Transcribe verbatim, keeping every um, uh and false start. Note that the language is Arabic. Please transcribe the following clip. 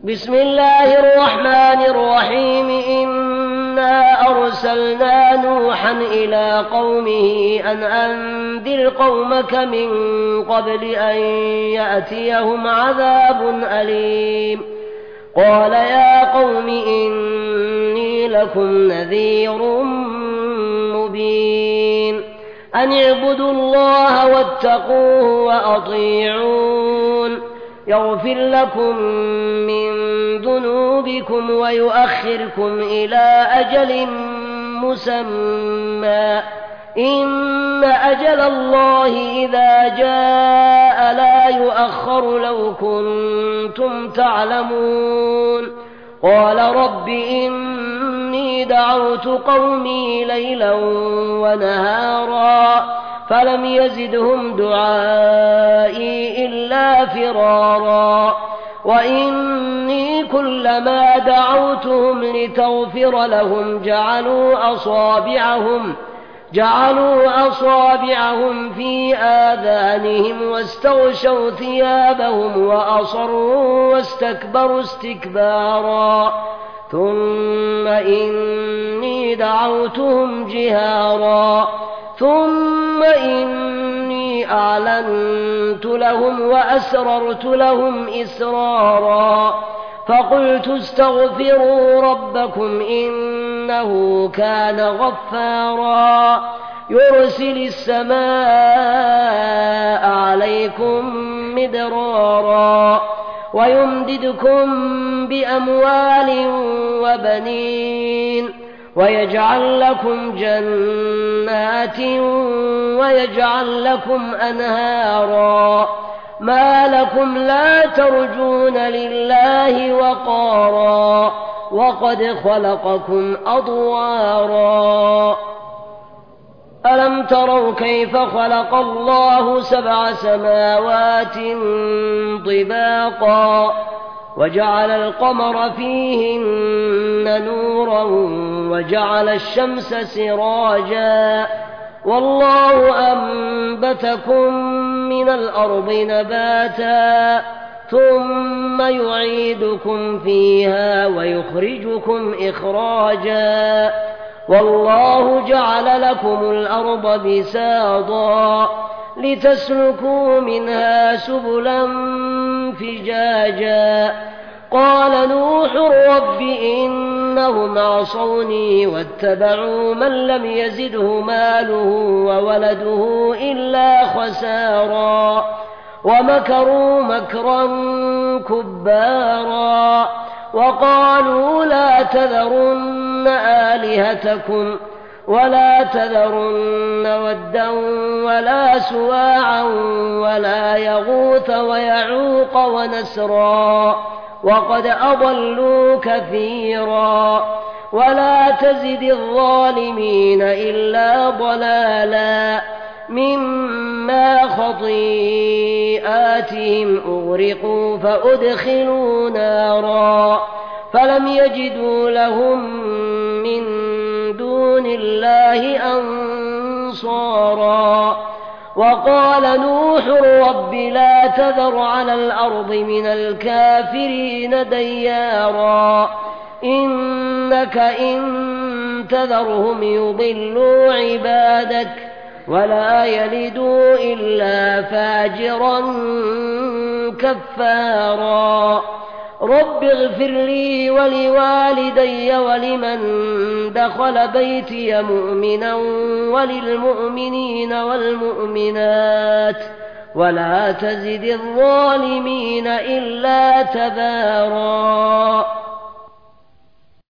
بسم الله الرحمن الرحيم إنا أرسلنا نوحا إلى قومه أن أنذر قومك من قبل أن يأتيهم عذاب أليم قال يا قوم إني لكم نذير مبين أن اعبدوا الله واتقوه وأطيعون يغفر لكم من ذنوبكم ويؤخركم إلى أجل مسمى إن أجل الله إذا جاء لا يؤخر لو كنتم تعلمون قال رب إني دعوت قومي ليلا ونهارا فلم يزدهم دعائي إلا فرارا وإني كلما دعوتهم لتغفر لهم جعلوا أصابعهم جعلوا أصابعهم في آذانهم واستغشوا ثيابهم وأصروا واستكبروا استكبارا ثم إني دعوتهم جهارا ثم إني أعلنت لهم وأسررت لهم إسرارا فقلت استغفروا ربكم إنه كان غفارا يرسل السماء عليكم مدرارا ويمددكم بأموال وبنين ويجعل لكم جنات ويجعل لكم أنهارا ما لكم لا ترجون لله وقارا وقد خلقكم أطوارا ألم تروا كيف خلق الله سبع سماوات طباقا وجعل القمر فيهن نورا وجعل الشمس سراجا والله أنبتكم من الأرض نباتا ثم يعيدكم فيها ويخرجكم إخراجا والله جعل لكم الأرض بساطا لتسلكوا منها سبلا فجاجا قال نوح رب إنهم عصوني واتبعوا من لم يزده ماله وولده إلا خسارا ومكروا مكرا كبارا وقالوا لا تذرن آلهتكم ولا تذرن ودا ولا سواعا ولا يغوث ويعوق ونسرا وقد أضلوا كثيرا ولا تزد الظالمين إلا ضلالا مما خطيئاتهم أغرقوا فأدخلوا نارا فلم يجدوا لهم من دون الله أنصارا وقال نوح رب لا تذر على الأرض من الكافرين ديارا إنك إن تذرهم يضلوا عبادك ولا يلدوا إلا فاجرا كفارا رب اغفر لي ولوالدي ولمن دخل بيتي مؤمنا وللمؤمنين والمؤمنات ولا تزد الظالمين إلا تبارا